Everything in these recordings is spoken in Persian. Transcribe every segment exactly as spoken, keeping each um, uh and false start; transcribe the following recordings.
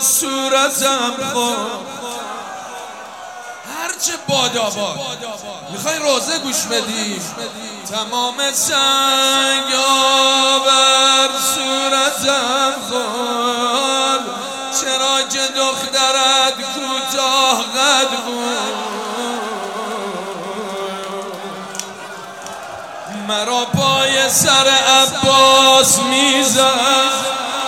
صورتم خود هرچه بادا باد. میخوای روزه گوش بدی؟ تمام سنگا بر صورتم خود چرا که دخترت کوتاه قد بود مرا پای سر عباس میزد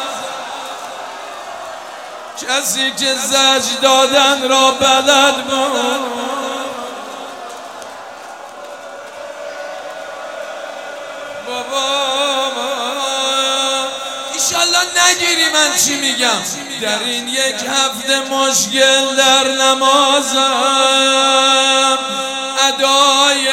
کسی که زجر دادن را بلد بود بابا ایشالله نگیری من چی میگم. در این یک هفته مشکل در نمازم ادای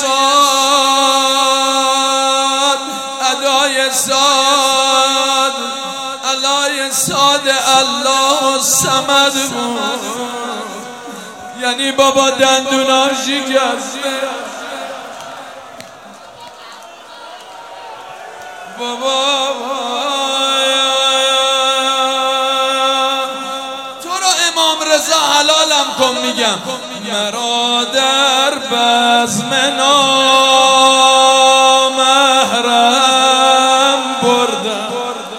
صاد ادای صاد علای صاد الله الصمد بود. یعنی بابا دندونام شکسته بابا تو رو امام رضا حلالم کن میگم. مرا در بزم نامحرم بردم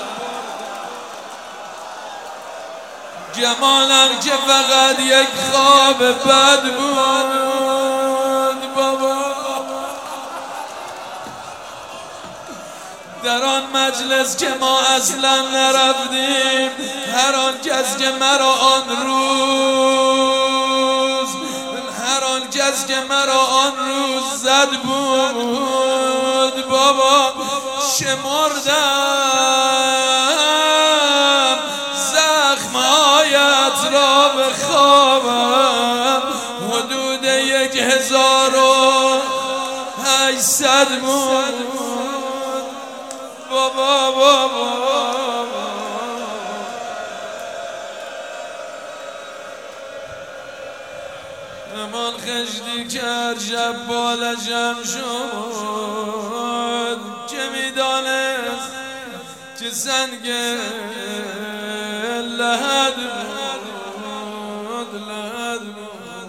جمالم که فقط یک خواب بد بود بابا. در آن مجلس که ما اصلا نرفتیم هر آن کس که مرا آن روز هر آن کس که مرا آن روز زد بود بابا شمردم زخمهایت را به خوابم حدود یک هزار و هشتصد بود بابا بابا امان خشتی کرد شب بالشم شد که میدانست که سنگ لحد بود لحد بود.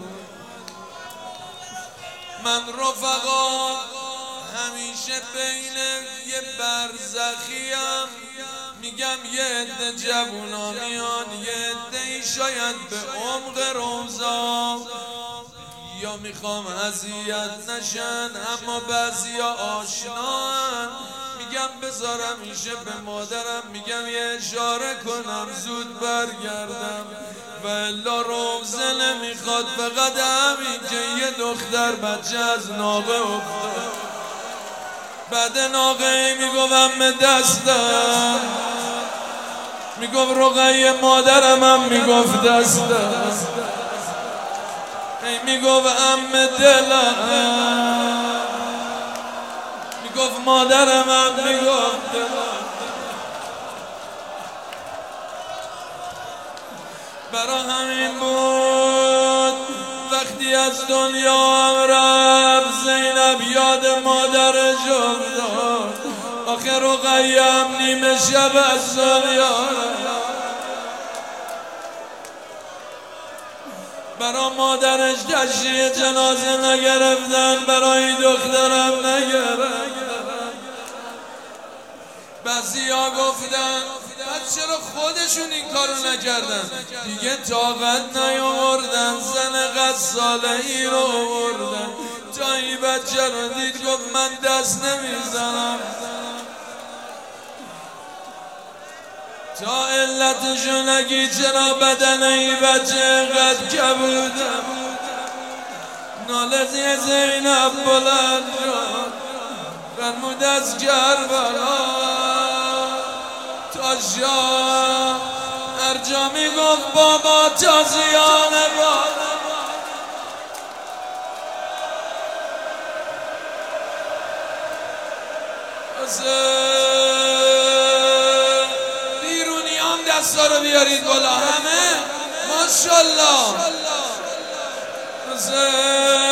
من رفقا همیشه بین یه برزخیم میگم یه عده جوونا میان یه عده‌ای شاید به عمق روزا یا میخوام اذیت نشن اما بعضیا آشنان میگم بذارم میشه به مادرم میگم یه اشاره کنم زود برگردم و الا روزه نمیخواد فقط همین که یه دختر بچه از ناقه افتاد بعد ناقه ای میگوم به دستم میگفت رقیه مادرم هم میگفت دستم ای میگفت ام دلم میگفت مادرم هم میگفت دلم. برا همین بود وقتی از دنیا هم رفت زینب یاد مادرش افتاد آخه رقیه هم نیمه شب از دنیا برا مادرش تشییع جنازه نگرفتن برای دخترم نگرفتن. بعضیا گفتن بعد چرا خودشون این کارو نکردن دیگه طاقت نیاوردن زن غساله ای رو آوردن تا این بچه رو دید گفت من دست نمیزنم تا علتشو نگی چرا بدن این بچه اینقدر کبوده ناله زینب بلند شد فرمود از کربلا تا شاه هر جا میگفت بابا تازیانه باد بیرونیان دستا رو بیارید بالا همه ماشالله.